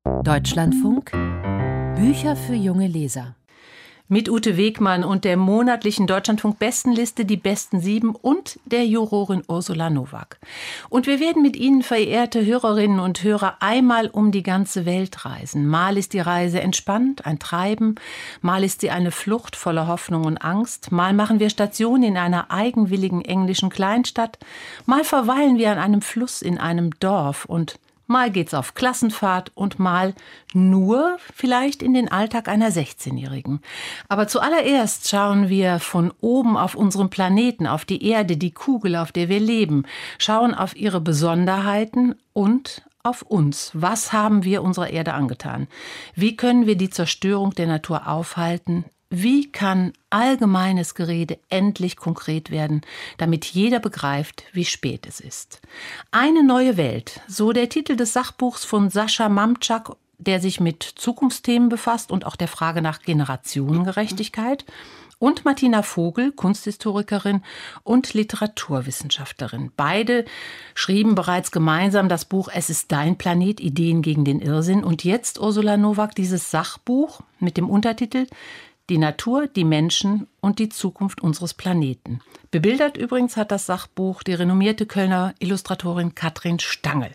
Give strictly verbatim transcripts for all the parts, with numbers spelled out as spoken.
Deutschlandfunk Bücher für junge Leser. Mit Ute Wegmann und der monatlichen Deutschlandfunk-Bestenliste Die besten sieben und der Jurorin Ursula Nowak. Und wir werden mit Ihnen, verehrte Hörerinnen und Hörer, einmal um die ganze Welt reisen. Mal ist die Reise entspannt, ein Treiben, mal ist sie eine Flucht voller Hoffnung und Angst, mal machen wir Station in einer eigenwilligen englischen Kleinstadt, mal verweilen wir an einem Fluss in einem Dorf und mal geht's auf Klassenfahrt und mal nur vielleicht in den Alltag einer sechzehnjährigen. Aber zuallererst schauen wir von oben auf unseren Planeten, auf die Erde, die Kugel, auf der wir leben, schauen auf ihre Besonderheiten und auf uns. Was haben wir unserer Erde angetan? Wie können wir die Zerstörung der Natur aufhalten? Wie kann allgemeines Gerede endlich konkret werden, damit jeder begreift, wie spät es ist? Eine neue Welt, so der Titel des Sachbuchs von Sascha Mamczak, der sich mit Zukunftsthemen befasst und auch der Frage nach Generationengerechtigkeit. Und Martina Vogel, Kunsthistorikerin und Literaturwissenschaftlerin. Beide schrieben bereits gemeinsam das Buch Es ist dein Planet, Ideen gegen den Irrsinn. Und jetzt, Ursula Nowak, dieses Sachbuch mit dem Untertitel Die Natur, die Menschen und die Zukunft unseres Planeten. Bebildert übrigens hat das Sachbuch die renommierte Kölner Illustratorin Katrin Stangl.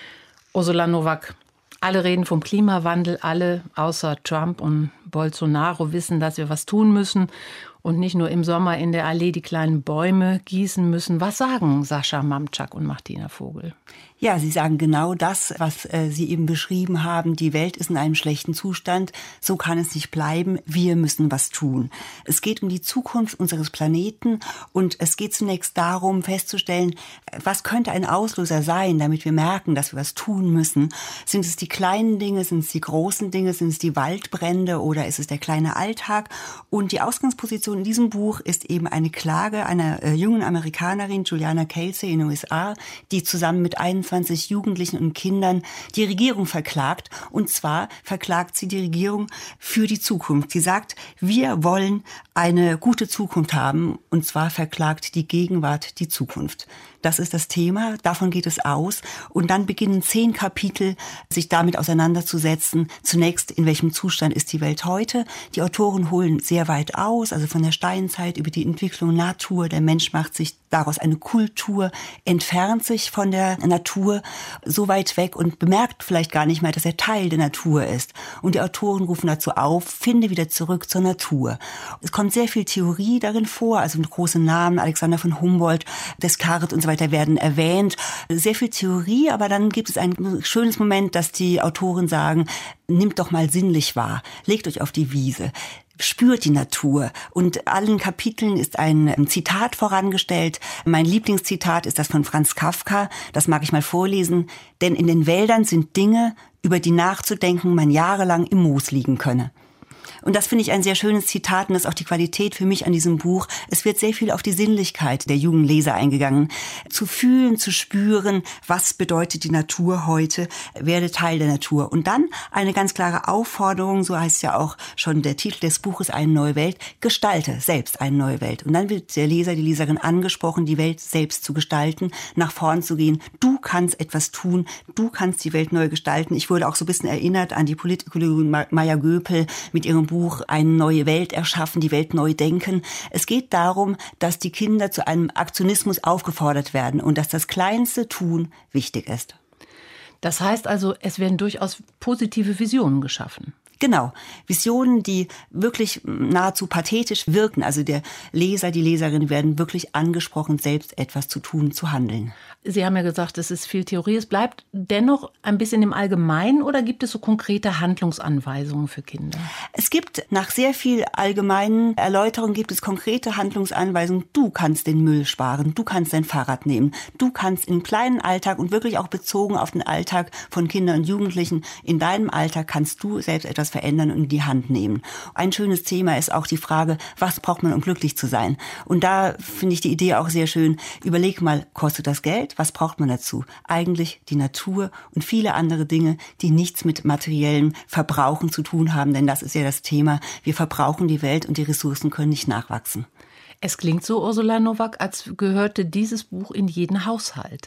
Ursula Nowak, alle reden vom Klimawandel, alle außer Trump und Bolsonaro wissen, dass wir was tun müssen und nicht nur im Sommer in der Allee die kleinen Bäume gießen müssen. Was sagen Sascha Mamczak und Martina Vogel? Ja, sie sagen genau das, was äh, Sie eben beschrieben haben. Die Welt ist in einem schlechten Zustand. So kann es nicht bleiben. Wir müssen was tun. Es geht um die Zukunft unseres Planeten und es geht zunächst darum, festzustellen, was könnte ein Auslöser sein, damit wir merken, dass wir was tun müssen. Sind es die kleinen Dinge, sind es die großen Dinge, sind es die Waldbrände oder ist es der kleine Alltag? Und die Ausgangsposition in diesem Buch ist eben eine Klage einer äh, jungen Amerikanerin, Juliana Casey in den U S A, die zusammen mit einundzwanzig Jugendlichen und Kindern die Regierung verklagt. Und zwar verklagt sie die Regierung für die Zukunft. Sie sagt, wir wollen eine gute Zukunft haben. Und zwar verklagt die Gegenwart die Zukunft. Das ist das Thema, davon geht es aus. Und dann beginnen zehn Kapitel, sich damit auseinanderzusetzen. Zunächst, in welchem Zustand ist die Welt heute? Die Autoren holen sehr weit aus, also von der Steinzeit über die Entwicklung Natur. Der Mensch macht sich daraus eine Kultur, entfernt sich von der Natur so weit weg und bemerkt vielleicht gar nicht mehr, dass er Teil der Natur ist. Und die Autoren rufen dazu auf, finde wieder zurück zur Natur. Es kommt sehr viel Theorie darin vor, also mit großen Namen, Alexander von Humboldt, Descartes und so weiter werden erwähnt. Sehr viel Theorie, aber dann gibt es ein schönes Moment, dass die Autoren sagen, nimmt doch mal sinnlich wahr, legt euch auf die Wiese. Spürt die Natur. Und allen Kapiteln ist ein Zitat vorangestellt. Mein Lieblingszitat ist das von Franz Kafka. Das mag ich mal vorlesen. Denn in den Wäldern sind Dinge, über die nachzudenken man jahrelang im Moos liegen könne. Und das finde ich ein sehr schönes Zitat und das ist auch die Qualität für mich an diesem Buch. Es wird sehr viel auf die Sinnlichkeit der jungen Leser eingegangen. Zu fühlen, zu spüren, was bedeutet die Natur heute, werde Teil der Natur. Und dann eine ganz klare Aufforderung, so heißt ja auch schon der Titel des Buches, Eine neue Welt, gestalte selbst eine neue Welt. Und dann wird der Leser, die Leserin angesprochen, die Welt selbst zu gestalten, nach vorn zu gehen. Du kannst etwas tun, du kannst die Welt neu gestalten. Ich wurde auch so ein bisschen erinnert an die Politikerin Maya Göpel mit ihrem Buch Eine neue Welt erschaffen, die Welt neu denken. Es geht darum, dass die Kinder zu einem Aktionismus aufgefordert werden und dass das kleinste Tun wichtig ist. Das heißt also, es werden durchaus positive Visionen geschaffen. Genau, Visionen, die wirklich nahezu pathetisch wirken. Also der Leser, die Leserin werden wirklich angesprochen, selbst etwas zu tun, zu handeln. Sie haben ja gesagt, es ist viel Theorie. Es bleibt dennoch ein bisschen im Allgemeinen oder gibt es so konkrete Handlungsanweisungen für Kinder? Es gibt nach sehr viel allgemeinen Erläuterungen gibt es konkrete Handlungsanweisungen. Du kannst den Müll sparen, du kannst dein Fahrrad nehmen, du kannst im kleinen Alltag und wirklich auch bezogen auf den Alltag von Kindern und Jugendlichen, in deinem Alltag kannst du selbst etwas verändern und in die Hand nehmen. Ein schönes Thema ist auch die Frage, was braucht man, um glücklich zu sein? Und da finde ich die Idee auch sehr schön. Überleg mal, kostet das Geld? Was braucht man dazu? Eigentlich die Natur und viele andere Dinge, die nichts mit materiellem Verbrauchen zu tun haben, denn das ist ja das Thema. Wir verbrauchen die Welt und die Ressourcen können nicht nachwachsen. Es klingt so, Ursula Nowak, als gehörte dieses Buch in jeden Haushalt.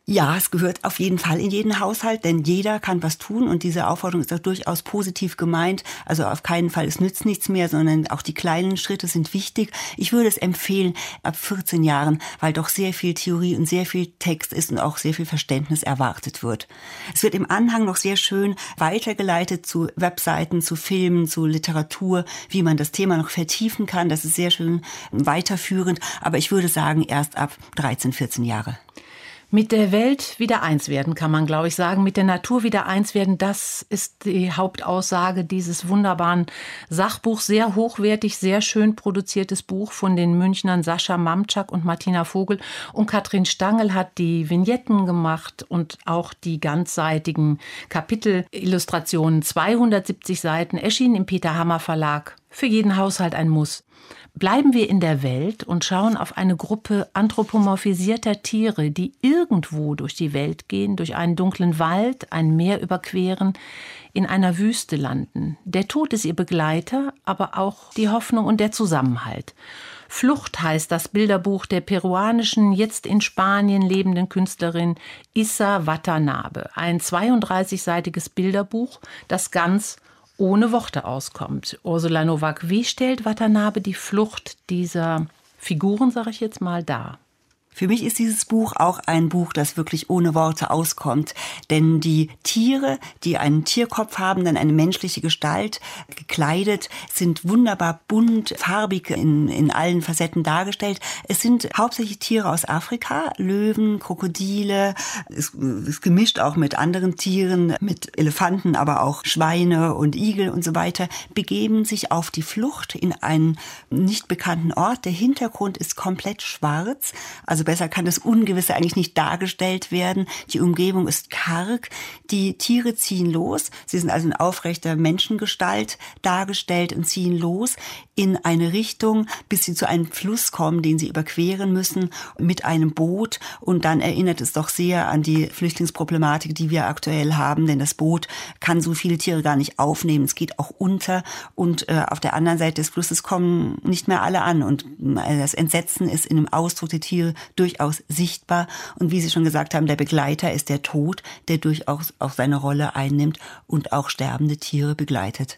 Ja, es gehört auf jeden Fall in jeden Haushalt, denn jeder kann was tun und diese Aufforderung ist auch durchaus positiv gemeint. Also auf keinen Fall, es nützt nichts mehr, sondern auch die kleinen Schritte sind wichtig. Ich würde es empfehlen ab vierzehn Jahren, weil doch sehr viel Theorie und sehr viel Text ist und auch sehr viel Verständnis erwartet wird. Es wird im Anhang noch sehr schön weitergeleitet zu Webseiten, zu Filmen, zu Literatur, wie man das Thema noch vertiefen kann. Das ist sehr schön weiterführend, aber ich würde sagen erst ab dreizehn, vierzehn Jahre. Mit der Welt wieder eins werden, kann man, glaube ich, sagen. Mit der Natur wieder eins werden, das ist die Hauptaussage dieses wunderbaren Sachbuchs. Sehr hochwertig, sehr schön produziertes Buch von den Münchnern Sascha Mamczak und Martina Vogel. Und Katrin Stangl hat die Vignetten gemacht und auch die ganzseitigen Kapitelillustrationen. zweihundertsiebzig Seiten, erschienen im Peter Hammer Verlag. Für jeden Haushalt ein Muss. Bleiben wir in der Welt und schauen auf eine Gruppe anthropomorphisierter Tiere, die irgendwo durch die Welt gehen, durch einen dunklen Wald, ein Meer überqueren, in einer Wüste landen. Der Tod ist ihr Begleiter, aber auch die Hoffnung und der Zusammenhalt. Flucht heißt das Bilderbuch der peruanischen, jetzt in Spanien lebenden Künstlerin Issa Watanabe. Ein zweiunddreißigseitiges Bilderbuch, das ganz ohne Worte auskommt. Ursula Nowak, wie stellt Watanabe die Flucht dieser Figuren, sage ich jetzt mal, dar? Für mich ist dieses Buch auch ein Buch, das wirklich ohne Worte auskommt. Denn die Tiere, die einen Tierkopf haben, dann eine menschliche Gestalt gekleidet, sind wunderbar bunt, farbig in, in allen Facetten dargestellt. Es sind hauptsächlich Tiere aus Afrika, Löwen, Krokodile, es ist gemischt auch mit anderen Tieren, mit Elefanten, aber auch Schweine und Igel und so weiter, begeben sich auf die Flucht in einen nicht bekannten Ort. Der Hintergrund ist komplett schwarz, also besser kann das Ungewisse eigentlich nicht dargestellt werden. Die Umgebung ist karg. Die Tiere ziehen los. Sie sind also in aufrechter Menschengestalt dargestellt und ziehen los in eine Richtung, bis sie zu einem Fluss kommen, den sie überqueren müssen mit einem Boot. Und dann erinnert es doch sehr an die Flüchtlingsproblematik, die wir aktuell haben. Denn das Boot kann so viele Tiere gar nicht aufnehmen. Es geht auch unter. Und äh, auf der anderen Seite des Flusses kommen nicht mehr alle an. Und äh, das Entsetzen ist in dem Ausdruck der Tiere durchaus sichtbar. Und wie Sie schon gesagt haben, der Begleiter ist der Tod, der durchaus auch seine Rolle einnimmt und auch sterbende Tiere begleitet.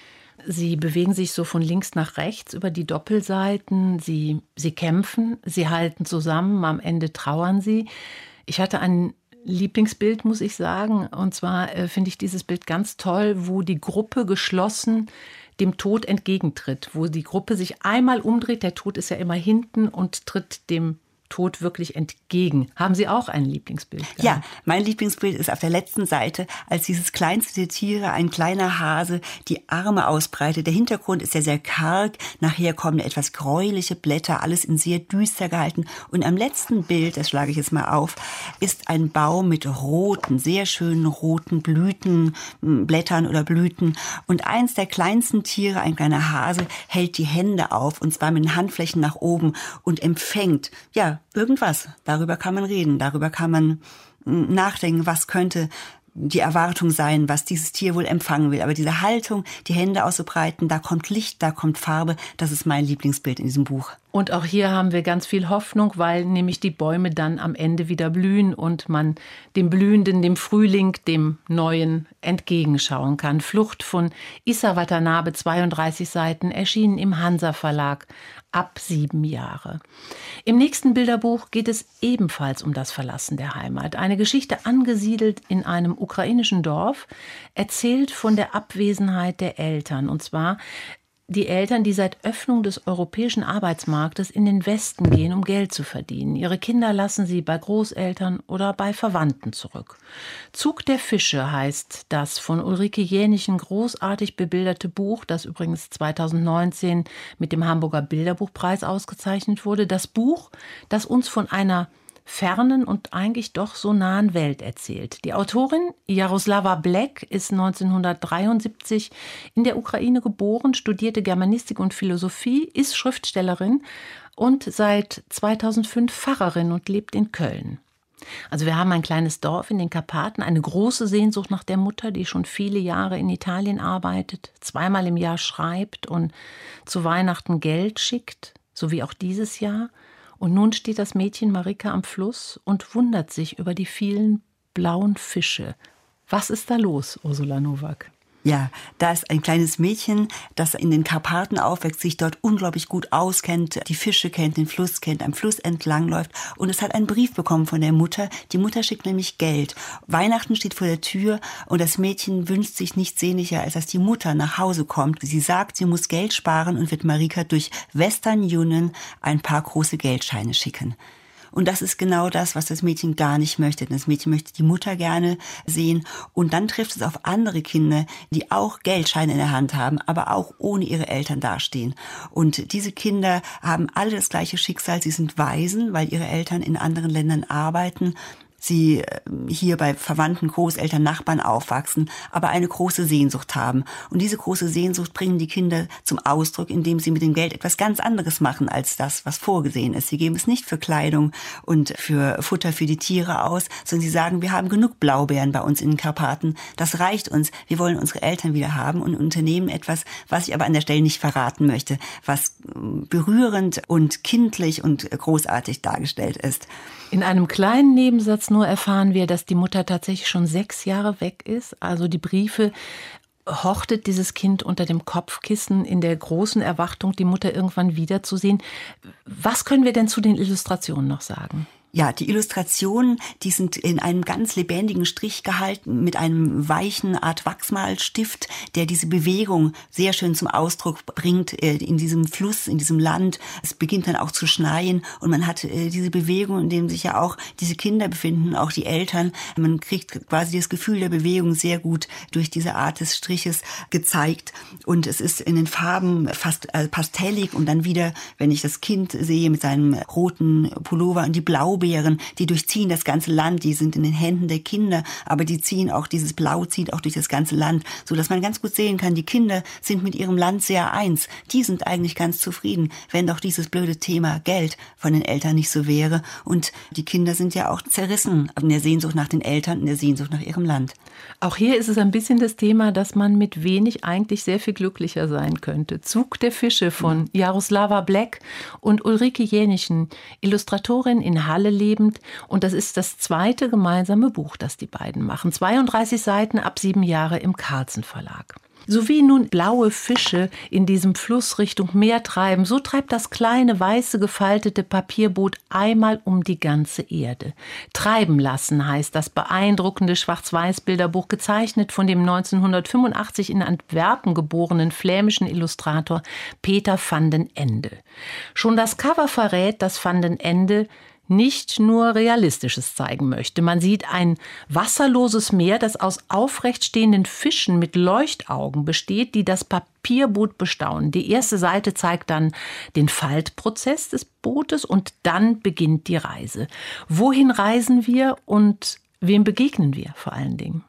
Sie bewegen sich so von links nach rechts über die Doppelseiten. Sie, sie kämpfen, sie halten zusammen, am Ende trauern sie. Ich hatte ein Lieblingsbild, muss ich sagen. Und zwar äh, finde ich dieses Bild ganz toll, wo die Gruppe geschlossen dem Tod entgegentritt, wo die Gruppe sich einmal umdreht, der Tod ist ja immer hinten und tritt dem Tod wirklich entgegen. Haben Sie auch ein Lieblingsbild gehabt? Ja, mein Lieblingsbild ist auf der letzten Seite, als dieses kleinste der Tiere, ein kleiner Hase, die Arme ausbreitet. Der Hintergrund ist ja sehr karg, nachher kommen etwas gräuliche Blätter, alles in sehr düster gehalten. Und am letzten Bild, das schlage ich jetzt mal auf, ist ein Baum mit roten, sehr schönen roten Blüten, Blättern oder Blüten. Und eins der kleinsten Tiere, ein kleiner Hase, hält die Hände auf, und zwar mit den Handflächen nach oben und empfängt, ja, irgendwas. Darüber kann man reden, darüber kann man nachdenken, was könnte die Erwartung sein, was dieses Tier wohl empfangen will. Aber diese Haltung, die Hände auszubreiten, da kommt Licht, da kommt Farbe, das ist mein Lieblingsbild in diesem Buch. Und auch hier haben wir ganz viel Hoffnung, weil nämlich die Bäume dann am Ende wieder blühen und man dem Blühenden, dem Frühling, dem Neuen entgegenschauen kann. Flucht von Issa Watanabe, zweiunddreißig Seiten, erschienen im Hansa Verlag, ab sieben Jahre. Im nächsten Bilderbuch geht es ebenfalls um das Verlassen der Heimat. Eine Geschichte angesiedelt in einem ukrainischen Dorf, erzählt von der Abwesenheit der Eltern. Und zwar die Eltern, die seit Öffnung des europäischen Arbeitsmarktes in den Westen gehen, um Geld zu verdienen. Ihre Kinder lassen sie bei Großeltern oder bei Verwandten zurück. Zug der Fische heißt das von Ulrike Jänichen großartig bebilderte Buch, das übrigens zweitausendneunzehn mit dem Hamburger Bilderbuchpreis ausgezeichnet wurde. Das Buch, das uns von einer fernen und eigentlich doch so nahen Welt erzählt. Die Autorin Jaroslava Black ist neunzehnhundertdreiundsiebzig in der Ukraine geboren, studierte Germanistik und Philosophie, ist Schriftstellerin und seit zweitausendfünf Pfarrerin und lebt in Köln. Also wir haben ein kleines Dorf in den Karpaten, eine große Sehnsucht nach der Mutter, die schon viele Jahre in Italien arbeitet, zweimal im Jahr schreibt und zu Weihnachten Geld schickt, so wie auch dieses Jahr. Und nun steht das Mädchen Marika am Fluss und wundert sich über die vielen blauen Fische. Was ist da los, Ursula Nowak? Ja, da ist ein kleines Mädchen, das in den Karpaten aufwächst, sich dort unglaublich gut auskennt, die Fische kennt, den Fluss kennt, am Fluss entlangläuft. Und es hat einen Brief bekommen von der Mutter. Die Mutter schickt nämlich Geld. Weihnachten steht vor der Tür und das Mädchen wünscht sich nichts sehnlicher, als dass die Mutter nach Hause kommt. Sie sagt, sie muss Geld sparen und wird Marika durch Western Union ein paar große Geldscheine schicken. Und das ist genau das, was das Mädchen gar nicht möchte. Das Mädchen möchte die Mutter gerne sehen. Und dann trifft es auf andere Kinder, die auch Geldscheine in der Hand haben, aber auch ohne ihre Eltern dastehen. Und diese Kinder haben alle das gleiche Schicksal. Sie sind Waisen, weil ihre Eltern in anderen Ländern arbeiten. Sie hier bei Verwandten, Großeltern, Nachbarn aufwachsen, aber eine große Sehnsucht haben. Und diese große Sehnsucht bringen die Kinder zum Ausdruck, indem sie mit dem Geld etwas ganz anderes machen als das, was vorgesehen ist. Sie geben es nicht für Kleidung und für Futter für die Tiere aus, sondern sie sagen, wir haben genug Blaubeeren bei uns in den Karpaten. Das reicht uns. Wir wollen unsere Eltern wieder haben und unternehmen etwas, was ich aber an der Stelle nicht verraten möchte, was berührend und kindlich und großartig dargestellt ist. In einem kleinen Nebensatz nur erfahren wir, dass die Mutter tatsächlich schon sechs Jahre weg ist. Also die Briefe hortet dieses Kind unter dem Kopfkissen in der großen Erwartung, die Mutter irgendwann wiederzusehen. Was können wir denn zu den Illustrationen noch sagen? Ja, die Illustrationen, die sind in einem ganz lebendigen Strich gehalten mit einem weichen Art Wachsmalstift, der diese Bewegung sehr schön zum Ausdruck bringt in diesem Fluss, in diesem Land. Es beginnt dann auch zu schneien und man hat diese Bewegung, in dem sich ja auch diese Kinder befinden, auch die Eltern. Man kriegt quasi das Gefühl der Bewegung sehr gut durch diese Art des Striches gezeigt und es ist in den Farben fast pastellig und dann wieder, wenn ich das Kind sehe mit seinem roten Pullover und die Blau Blaubeeren, die durchziehen das ganze Land, die sind in den Händen der Kinder, aber die ziehen auch, dieses Blau zieht auch durch das ganze Land, so dass man ganz gut sehen kann, die Kinder sind mit ihrem Land sehr eins. Die sind eigentlich ganz zufrieden, wenn doch dieses blöde Thema Geld von den Eltern nicht so wäre. Und die Kinder sind ja auch zerrissen in der Sehnsucht nach den Eltern, in der Sehnsucht nach ihrem Land. Auch hier ist es ein bisschen das Thema, dass man mit wenig eigentlich sehr viel glücklicher sein könnte. Zug der Fische von Jaroslava Black und Ulrike Jänichen, Illustratorin in Halle lebend. Und das ist das zweite gemeinsame Buch, das die beiden machen. zweiunddreißig Seiten ab sieben Jahre im Carlsen Verlag. So wie nun blaue Fische in diesem Fluss Richtung Meer treiben, so treibt das kleine, weiße, gefaltete Papierboot einmal um die ganze Erde. Treiben lassen heißt das beeindruckende Schwarz-Weiß-Bilderbuch, gezeichnet von dem neunzehnhundertfünfundachtzig in Antwerpen geborenen flämischen Illustrator Peter van den Ende. Schon das Cover verrät, dass van den Ende nicht nur Realistisches zeigen möchte. Man sieht ein wasserloses Meer, das aus aufrecht stehenden Fischen mit Leuchtaugen besteht, die das Papierboot bestaunen. Die erste Seite zeigt dann den Faltprozess des Bootes und dann beginnt die Reise. Wohin reisen wir und wem begegnen wir vor allen Dingen?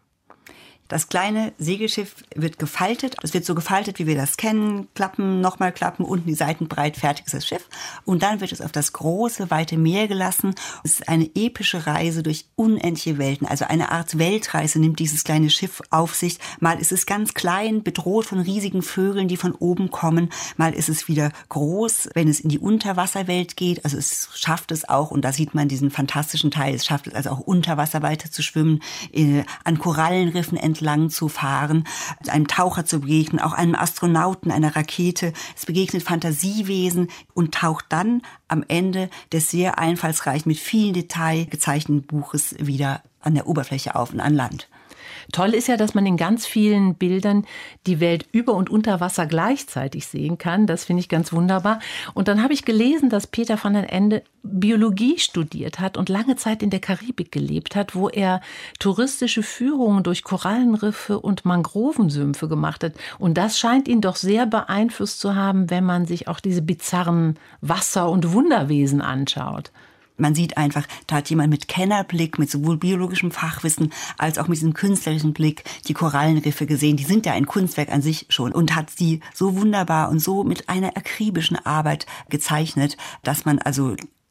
Das kleine Segelschiff wird gefaltet. Es wird so gefaltet, wie wir das kennen. Klappen, nochmal klappen, unten die Seiten breit, fertig ist das Schiff. Und dann wird es auf das große, weite Meer gelassen. Es ist eine epische Reise durch unendliche Welten. Also eine Art Weltreise nimmt dieses kleine Schiff auf sich. Mal ist es ganz klein, bedroht von riesigen Vögeln, die von oben kommen. Mal ist es wieder groß, wenn es in die Unterwasserwelt geht. Also es schafft es auch, und da sieht man diesen fantastischen Teil, es schafft es also auch unter Wasser weiter zu schwimmen, äh, an Korallenriffen entlang lang zu fahren, einem Taucher zu begegnen, auch einem Astronauten, einer Rakete. Es begegnet Fantasiewesen und taucht dann am Ende des sehr einfallsreich mit vielen Details gezeichneten Buches wieder an der Oberfläche auf und an Land. Toll ist ja, dass man in ganz vielen Bildern die Welt über und unter Wasser gleichzeitig sehen kann. Das finde ich ganz wunderbar. Und dann habe ich gelesen, dass Peter van den Ende Biologie studiert hat und lange Zeit in der Karibik gelebt hat, wo er touristische Führungen durch Korallenriffe und Mangrovensümpfe gemacht hat. Und das scheint ihn doch sehr beeinflusst zu haben, wenn man sich auch diese bizarren Wasser- und Wunderwesen anschaut. Man sieht einfach, da hat jemand mit Kennerblick, mit sowohl biologischem Fachwissen als auch mit diesem künstlerischen Blick die Korallenriffe gesehen. Die sind ja ein Kunstwerk an sich schon und hat sie so wunderbar und so mit einer akribischen Arbeit gezeichnet, dass man also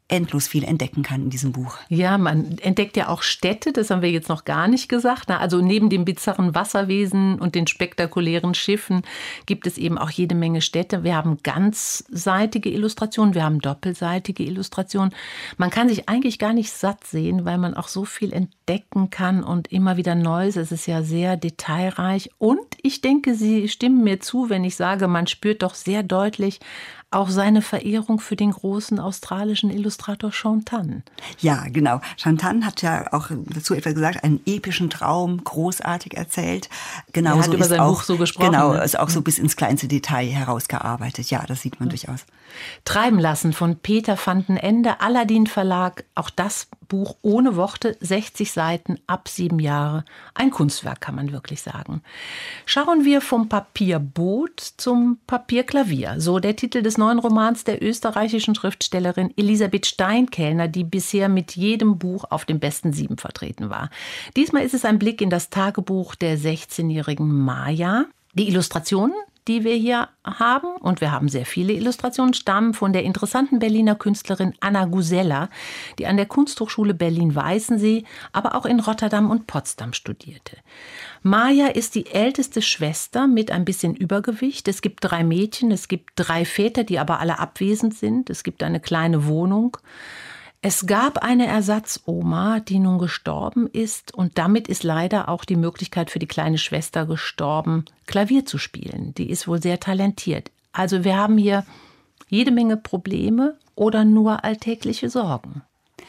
endlos viel entdecken kann in diesem Buch. Ja, man entdeckt ja auch Städte, das haben wir jetzt noch gar nicht gesagt. Also neben dem bizarren Wasserwesen und den spektakulären Schiffen gibt es eben auch jede Menge Städte. Wir haben ganzseitige Illustrationen, wir haben doppelseitige Illustrationen. Man kann sich eigentlich gar nicht satt sehen, weil man auch so viel entdecken kann und immer wieder Neues. Es ist ja sehr detailreich. Und ich denke, Sie stimmen mir zu, wenn ich sage, man spürt doch sehr deutlich auch seine Verehrung für den großen australischen Illustrator Shaun Tan. Ja, genau. Shaun Tan hat ja auch dazu etwas gesagt, einen epischen Traum, großartig erzählt. Genau, er hat so über ist sein auch, Buch so gesprochen. Genau, ne? ist auch so bis ins kleinste Detail herausgearbeitet. Ja, das sieht man ja. durchaus. Treiben lassen von Peter van den Ende, Aladdin Verlag. Auch das Buch ohne Worte, sechzig Seiten, ab sieben Jahre. Ein Kunstwerk, kann man wirklich sagen. Schauen wir vom Papierboot zum Papierklavier. So der Titel des neuen Romans der österreichischen Schriftstellerin Elisabeth Steinkellner, die bisher mit jedem Buch auf den besten sieben vertreten war. Diesmal ist es ein Blick in das Tagebuch der sechzehnjährigen Maja. Die Illustrationen, die wir hier haben, und wir haben sehr viele Illustrationen, stammen von der interessanten Berliner Künstlerin Anna Gusella, die an der Kunsthochschule Berlin-Weißensee, aber auch in Rotterdam und Potsdam studierte. Maja ist die älteste Schwester mit ein bisschen Übergewicht. Es gibt drei Mädchen, es gibt drei Väter, die aber alle abwesend sind. Es gibt eine kleine Wohnung. Es gab eine Ersatzoma, die nun gestorben ist, und damit ist leider auch die Möglichkeit für die kleine Schwester gestorben, Klavier zu spielen. Die ist wohl sehr talentiert. Also wir haben hier jede Menge Probleme oder nur alltägliche Sorgen.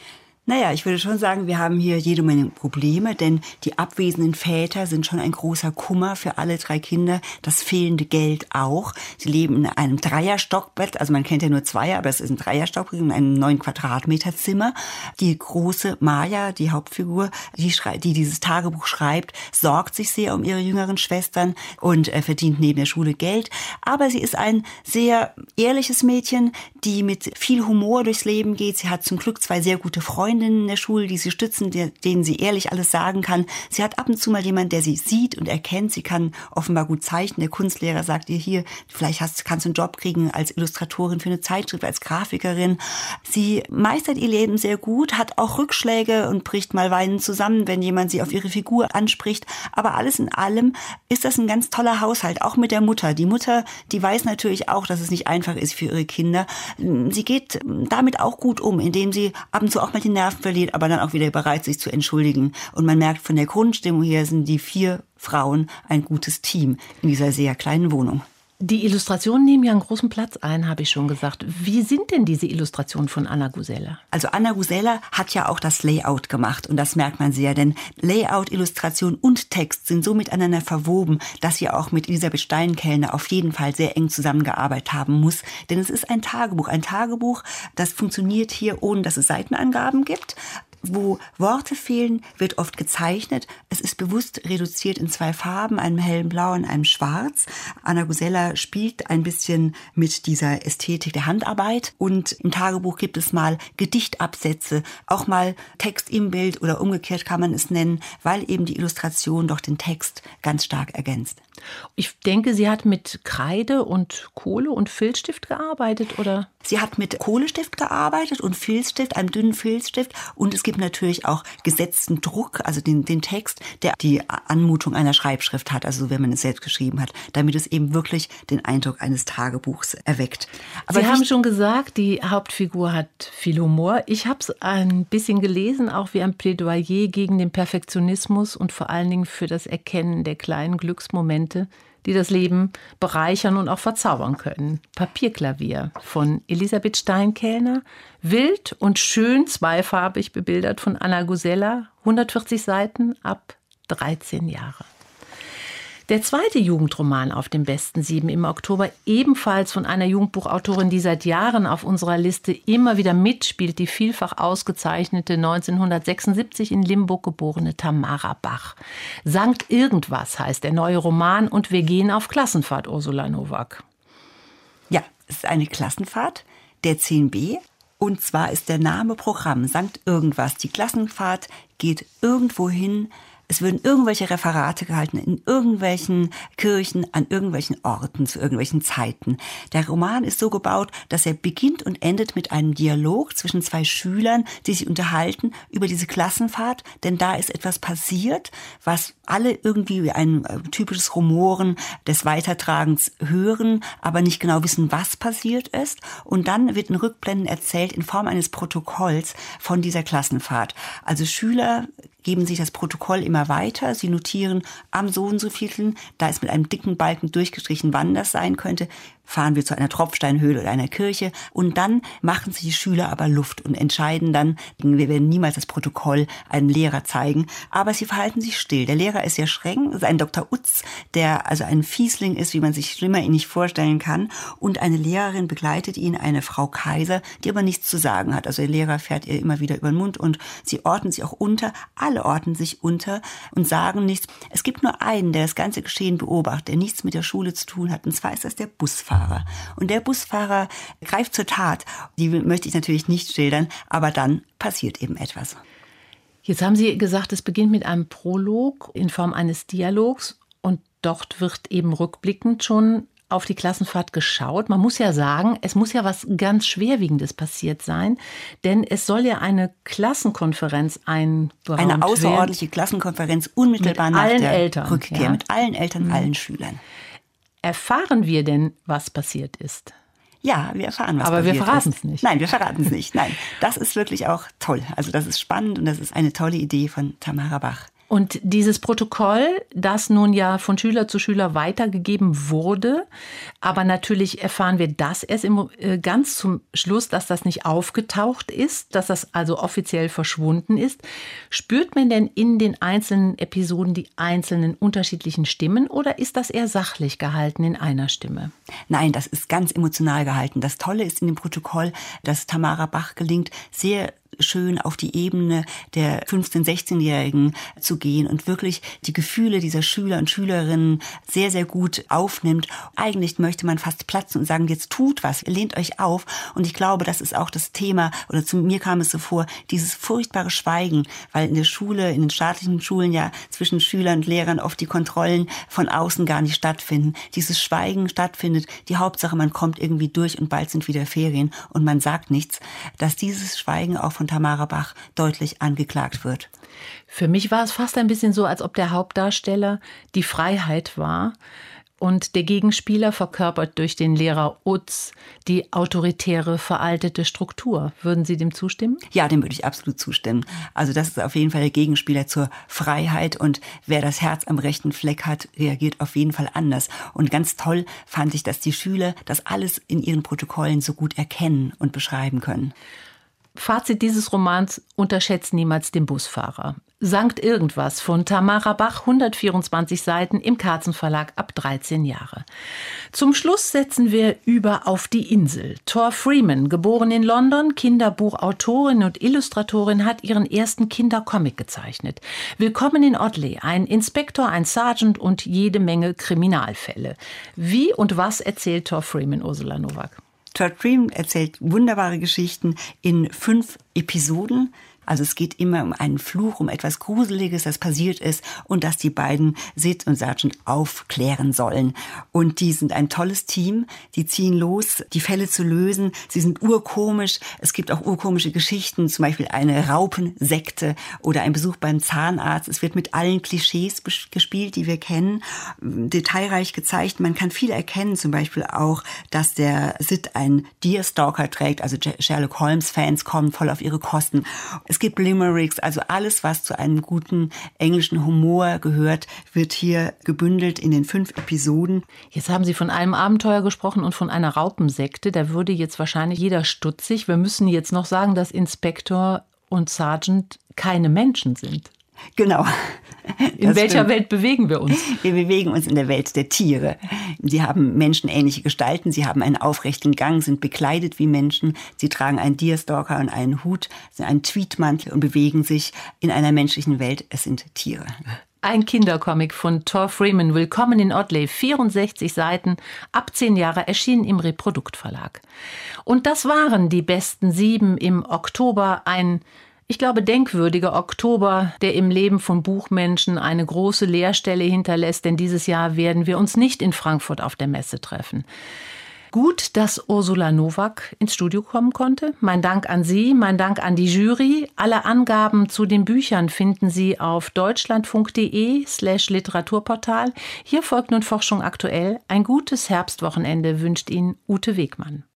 Naja, ich würde schon sagen, wir haben hier jede Menge Probleme, denn die abwesenden Väter sind schon ein großer Kummer für alle drei Kinder. Das fehlende Geld auch. Sie leben in einem Dreierstockbett, also man kennt ja nur Zweier, aber es ist ein Dreierstock in einem neun Quadratmeter Zimmer. Die große Maja, die Hauptfigur, die, schrei- die dieses Tagebuch schreibt, sorgt sich sehr um ihre jüngeren Schwestern und äh, verdient neben der Schule Geld. Aber sie ist ein sehr ehrliches Mädchen, die mit viel Humor durchs Leben geht. Sie hat zum Glück zwei sehr gute Freunde in der Schule, die sie stützen, denen sie ehrlich alles sagen kann. Sie hat ab und zu mal jemanden, der sie sieht und erkennt. Sie kann offenbar gut zeichnen. Der Kunstlehrer sagt ihr hier, vielleicht hast, kannst du einen Job kriegen als Illustratorin für eine Zeitschrift, als Grafikerin. Sie meistert ihr Leben sehr gut, hat auch Rückschläge und bricht mal weinend zusammen, wenn jemand sie auf ihre Figur anspricht. Aber alles in allem ist das ein ganz toller Haushalt, auch mit der Mutter. Die Mutter, die weiß natürlich auch, dass es nicht einfach ist für ihre Kinder. Sie geht damit auch gut um, indem sie ab und zu auch mal die Nerven verliert, aber dann auch wieder bereit, sich zu entschuldigen. Und man merkt, von der Grundstimmung her sind die vier Frauen ein gutes Team in dieser sehr kleinen Wohnung. Die Illustrationen nehmen ja einen großen Platz ein, habe ich schon gesagt. Wie sind denn diese Illustrationen von Anna Gusella? Also Anna Gusella hat ja auch das Layout gemacht und das merkt man sehr, denn Layout, Illustration und Text sind so miteinander verwoben, dass sie auch mit Elisabeth Steinkellner auf jeden Fall sehr eng zusammengearbeitet haben muss. Denn es ist ein Tagebuch, ein Tagebuch, das funktioniert hier, ohne dass es Seitenangaben gibt. Wo Worte fehlen, wird oft gezeichnet. Es ist bewusst reduziert in zwei Farben, einem hellen Blau und einem Schwarz. Anna Gusella spielt ein bisschen mit dieser Ästhetik der Handarbeit. Und im Tagebuch gibt es mal Gedichtabsätze, auch mal Text im Bild oder umgekehrt kann man es nennen, weil eben die Illustration doch den Text ganz stark ergänzt. Ich denke, sie hat mit Kreide und Kohle und Filzstift gearbeitet, oder? Sie hat mit Kohlestift gearbeitet und Filzstift, einem dünnen Filzstift. Und es gibt natürlich auch gesetzten Druck, also den, den Text, der die Anmutung einer Schreibschrift hat, also wenn man es selbst geschrieben hat, damit es eben wirklich den Eindruck eines Tagebuchs erweckt. Aber Sie haben schon gesagt, die Hauptfigur hat viel Humor. Ich habe es ein bisschen gelesen, auch wie ein Plädoyer gegen den Perfektionismus und vor allen Dingen für das Erkennen der kleinen Glücksmomente, die das Leben bereichern und auch verzaubern können. Papierklavier von Elisabeth Steinkellner, wild und schön zweifarbig bebildert von Anna Gusella, hundertvierzig Seiten ab dreizehn Jahre. Der zweite Jugendroman auf den besten sieben im Oktober, ebenfalls von einer Jugendbuchautorin, die seit Jahren auf unserer Liste immer wieder mitspielt, die vielfach ausgezeichnete neunzehnhundertsechsundsiebzig in Limburg geborene Tamara Bach. Sankt Irgendwas heißt der neue Roman und wir gehen auf Klassenfahrt, Ursula Nowak. Ja, es ist eine Klassenfahrt der zehn b. Und zwar ist der Name Programm Sankt Irgendwas. Die Klassenfahrt geht irgendwo hin. Es würden irgendwelche Referate gehalten in irgendwelchen Kirchen, an irgendwelchen Orten, zu irgendwelchen Zeiten. Der Roman ist so gebaut, dass er beginnt und endet mit einem Dialog zwischen zwei Schülern, die sich unterhalten über diese Klassenfahrt, denn da ist etwas passiert, was alle irgendwie wie ein typisches Rumoren des Weitertragens hören, aber nicht genau wissen, was passiert ist. Und dann wird in Rückblenden erzählt in Form eines Protokolls von dieser Klassenfahrt. Also Schüler geben sich das Protokoll immer weiter. Sie notieren am so und so vielten, da ist mit einem dicken Balken durchgestrichen, wann das sein könnte. Fahren wir zu einer Tropfsteinhöhle oder einer Kirche. Und dann machen sich die Schüler aber Luft und entscheiden dann, wir werden niemals das Protokoll einem Lehrer zeigen, aber sie verhalten sich still. Der Lehrer ist sehr streng, ist ein Doktor Utz, der also ein Fiesling ist, wie man sich schlimmer ihn nicht vorstellen kann. Und eine Lehrerin begleitet ihn, eine Frau Kaiser, die aber nichts zu sagen hat. Also der Lehrer fährt ihr immer wieder über den Mund und sie ordnen sich auch unter. Alle ordnen sich unter und sagen nichts. Es gibt nur einen, der das ganze Geschehen beobachtet, der nichts mit der Schule zu tun hat. Und zwar ist das der Busfahrer. Und der Busfahrer greift zur Tat. Die möchte ich natürlich nicht schildern, aber dann passiert eben etwas. Jetzt haben Sie gesagt, es beginnt mit einem Prolog in Form eines Dialogs und dort wird eben rückblickend schon auf die Klassenfahrt geschaut. Man muss ja sagen, es muss ja was ganz Schwerwiegendes passiert sein, denn es soll ja eine Klassenkonferenz einberaumt werden. Eine außerordentliche Klassenkonferenz unmittelbar mit nach allen der Eltern, Rückkehr, ja. mit allen Eltern, Mhm. allen Schülern. Erfahren wir denn, was passiert ist? Ja, wir erfahren, was Aber passiert wir verraten ist. es nicht. Nein, wir verraten es nicht. Nein, das ist wirklich auch toll. Also das ist spannend und das ist eine tolle Idee von Tamara Bach. Und dieses Protokoll, das nun ja von Schüler zu Schüler weitergegeben wurde, aber natürlich erfahren wir das erst im, äh, ganz zum Schluss, dass das nicht aufgetaucht ist, dass das also offiziell verschwunden ist. Spürt man denn in den einzelnen Episoden die einzelnen unterschiedlichen Stimmen oder ist das eher sachlich gehalten in einer Stimme? Nein, das ist ganz emotional gehalten. Das Tolle ist in dem Protokoll, dass Tamara Bach gelingt, sehr schön auf die Ebene der fünfzehn-, sechzehnjährigen zu gehen und wirklich die Gefühle dieser Schüler und Schülerinnen sehr, sehr gut aufnimmt. Eigentlich möchte man fast platzen und sagen, jetzt tut was, lehnt euch auf. Und ich glaube, das ist auch das Thema, oder zu mir kam es so vor, dieses furchtbare Schweigen, weil in der Schule, in den staatlichen Schulen ja zwischen Schülern und Lehrern oft die Kontrollen von außen gar nicht stattfinden. Dieses Schweigen stattfindet, die Hauptsache, man kommt irgendwie durch und bald sind wieder Ferien und man sagt nichts, dass dieses Schweigen auch von Tamara Bach deutlich angeklagt wird. Für mich war es fast ein bisschen so, als ob der Hauptdarsteller die Freiheit war und der Gegenspieler verkörpert durch den Lehrer Utz die autoritäre, veraltete Struktur. Würden Sie dem zustimmen? Ja, dem würde ich absolut zustimmen. Also das ist auf jeden Fall der Gegenspieler zur Freiheit und wer das Herz am rechten Fleck hat, reagiert auf jeden Fall anders. Und ganz toll fand ich, dass die Schüler das alles in ihren Protokollen so gut erkennen und beschreiben können. Fazit dieses Romans: Unterschätzt niemals den Busfahrer. Sankt Irgendwas von Tamara Bach, hundertvierundzwanzig Seiten im Karzen Verlag, ab dreizehn Jahre. Zum Schluss setzen wir über auf die Insel. Tor Freeman, geboren in London, Kinderbuchautorin und Illustratorin, hat ihren ersten Kindercomic gezeichnet. Willkommen in Otley, ein Inspektor, ein Sergeant und jede Menge Kriminalfälle. Wie und was erzählt Tor Freeman, Ursula Nowak? Todd Freeman erzählt wunderbare Geschichten in fünf Episoden. Also es geht immer um einen Fluch, um etwas Gruseliges, das passiert ist und das die beiden Sid und Sergeant aufklären sollen. Und die sind ein tolles Team, die ziehen los, die Fälle zu lösen. Sie sind urkomisch, es gibt auch urkomische Geschichten, zum Beispiel eine Raupensekte oder ein Besuch beim Zahnarzt. Es wird mit allen Klischees gespielt, die wir kennen, detailreich gezeigt. Man kann viel erkennen, zum Beispiel auch, dass der Sid einen Deerstalker trägt, also Sherlock Holmes-Fans kommen voll auf ihre Kosten. Es gibt Limericks, also alles, was zu einem guten englischen Humor gehört, wird hier gebündelt in den fünf Episoden. Jetzt haben Sie von einem Abenteuer gesprochen und von einer Raupensekte. Da würde jetzt wahrscheinlich jeder stutzig. Wir müssen jetzt noch sagen, dass Inspektor und Sergeant keine Menschen sind. Genau. In Das welcher stimmt. Welt bewegen wir uns? Wir bewegen uns in der Welt der Tiere. Sie haben menschenähnliche Gestalten, sie haben einen aufrechten Gang, sind bekleidet wie Menschen, sie tragen einen Deerstalker und einen Hut, einen Tweedmantel und bewegen sich in einer menschlichen Welt. Es sind Tiere. Ein Kindercomic von Tor Freeman, Willkommen in Otley, vierundsechzig Seiten, ab zehn Jahre, erschienen im Reprodukt Verlag. Und das waren die besten sieben im Oktober, ein Ich glaube, denkwürdiger Oktober, der im Leben von Buchmenschen eine große Leerstelle hinterlässt, denn dieses Jahr werden wir uns nicht in Frankfurt auf der Messe treffen. Gut, dass Ursula Nowak ins Studio kommen konnte. Mein Dank an Sie, mein Dank an die Jury. Alle Angaben zu den Büchern finden Sie auf deutschlandfunk.de slash Literaturportal. Hier folgt nun Forschung aktuell. Ein gutes Herbstwochenende wünscht Ihnen Ute Wegmann.